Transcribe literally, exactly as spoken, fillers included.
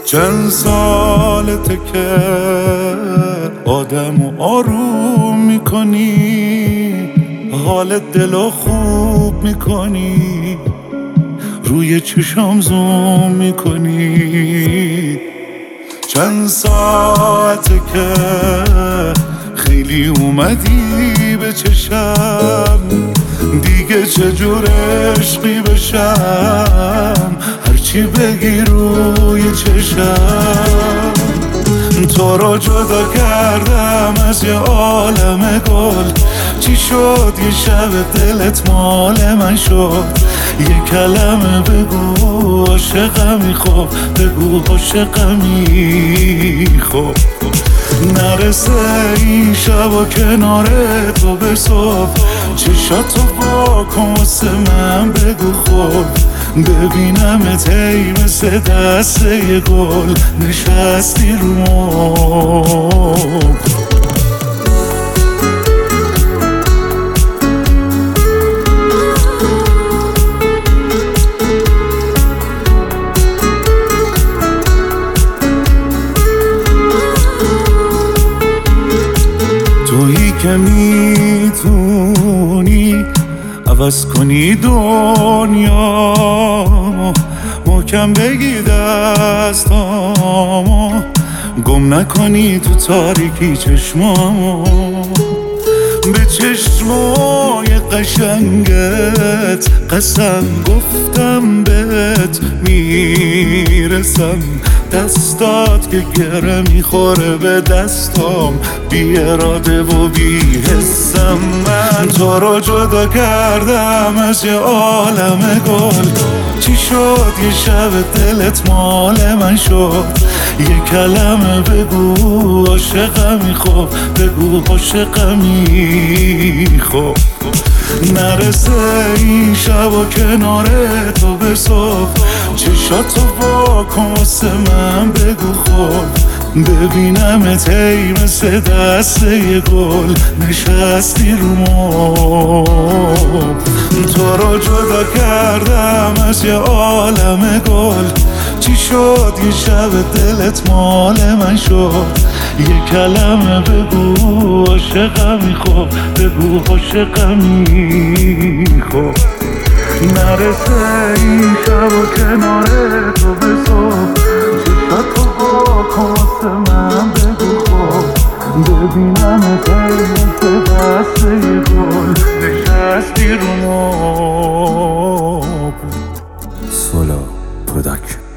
چند سالته که آدمو آروم میکنی، حال دلو خوب میکنی، روی چشام زوم میکنی. چند ساعته که خیلی اومدی به چشم، دیگه چجور عشقی بشم، هرچی بگی روی چشم. تو رو جدا کردم از یه عالم گل، چی شد یه شب دلت مال من شد؟ یه کلمه بگو عاشقمی، خب بگو عاشقمی، خب نرسه این شب و کنار تو به صبح، چشاتو با کن واسه من بگو خب، ببینمت ای مثل دسته ی گل نشستی رو مبل. تویی که میتونی عوض کنی دنیا، محکم بگی دستامو، گم نکنی تو تاریکی چشمامو. به چشمای قشنگت قسم گفتم بهت میرسم، دستات که گره میخوره به دستام، بی اراده و بی حسم. من تو رو جدا کردم از یه عالم گل، چی شد یه شب دلت مال من شد؟ یه کلمه بگو عاشقمی، خب بگو عاشقمی، خب نرسه این شب و کنار تو به صبح، چشاتو با کن واسه من بگو خب، ببینمت ای مثل دسته ی گل نشستی رو مبل. تو رو جدا کردم از یه عالم گل، چی شد یه شب دلت مال من شد؟ یه کلمه بگو عاشقمی، خب بگو عاشقمی، خب نرسه این شب و کنار تو به صبح، چشاتو با کن واسه من بگو خب، ببینمت ای مثل دسته ی گل نشستی رو مبل. سولا پروداکشن.